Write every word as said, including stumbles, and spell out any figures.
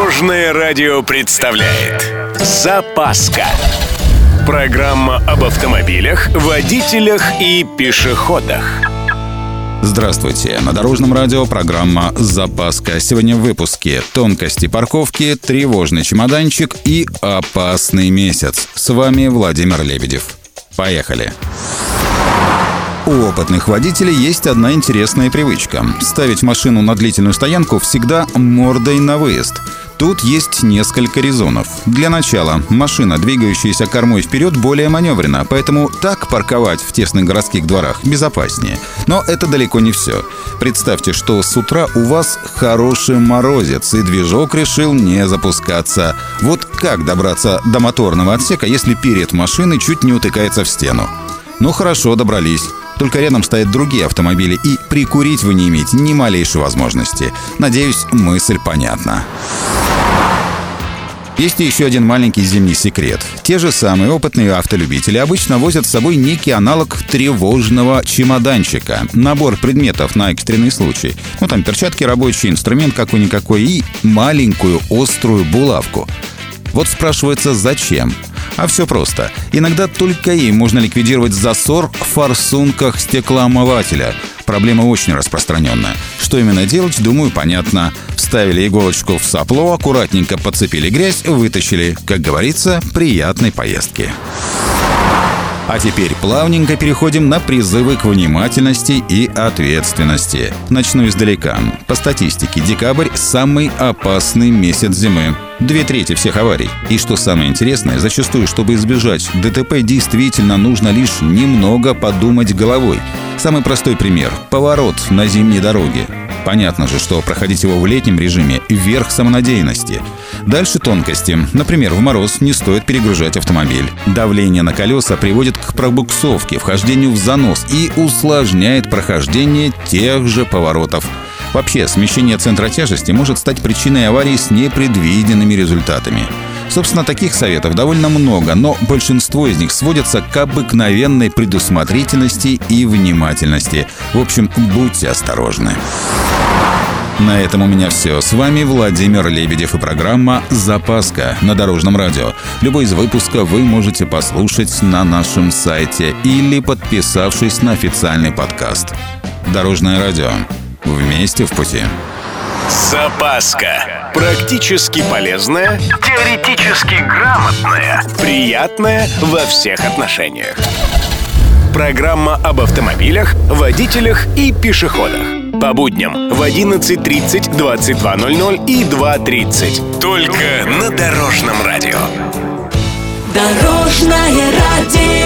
Дорожное радио представляет «Запаска». Программа об автомобилях, водителях и пешеходах. Здравствуйте! На Дорожном радио программа «Запаска». Сегодня в выпуске тонкости парковки, тревожный чемоданчик и опасный месяц. С вами Владимир Лебедев. Поехали! У опытных водителей есть одна интересная привычка – ставить машину на длительную стоянку всегда мордой на выезд. Тут есть несколько резонов. Для начала, машина, двигающаяся кормой вперед, более маневренна, поэтому так парковать в тесных городских дворах безопаснее. Но это далеко не все. Представьте, что с утра у вас хороший морозец, и движок решил не запускаться. Вот как добраться до моторного отсека, если перед машиной чуть не утыкается в стену? Ну хорошо, добрались. Только рядом стоят другие автомобили, и прикурить вы не имеете ни малейшей возможности. Надеюсь, мысль понятна. Есть еще один маленький зимний секрет. Те же самые опытные автолюбители обычно возят с собой некий аналог тревожного чемоданчика. Набор предметов на экстренный случай. Ну там перчатки рабочие, инструмент какой-никакой и маленькую острую булавку. Вот спрашивается, зачем? А все просто. Иногда только им можно ликвидировать засор в форсунках стеклоомывателя. Проблема очень распространенная. Что именно делать, думаю, понятно. Вставили иголочку в сопло, аккуратненько подцепили грязь, вытащили. Как говорится, приятной поездки. А теперь плавненько переходим на призывы к внимательности и ответственности. Начну издалека. По статистике, декабрь – самый опасный месяц зимы. Две трети всех аварий. И что самое интересное, зачастую, чтобы избежать ДТП, действительно нужно лишь немного подумать головой. Самый простой пример – поворот на зимней дороге. Понятно же, что проходить его в летнем режиме – верх самонадеянности. Дальше тонкости. Например, в мороз не стоит перегружать автомобиль. Давление на колеса приводит к пробуксовке, вхождению в занос и усложняет прохождение тех же поворотов. Вообще, смещение центра тяжести может стать причиной аварии с непредвиденными результатами. Собственно, таких советов довольно много, но большинство из них сводятся к обыкновенной предусмотрительности и внимательности. В общем, будьте осторожны. На этом у меня все. С вами Владимир Лебедев и программа «Запаска» на Дорожном радио. Любой из выпусков вы можете послушать на нашем сайте или подписавшись на официальный подкаст. Дорожное радио. Вместе в пути. Запаска. Практически полезная, теоретически грамотная, приятная во всех отношениях. Программа об автомобилях, водителях и пешеходах. По будням в одиннадцать тридцать, двадцать два ноль ноль и два тридцать. Только на Дорожном радио. Дорожное радио.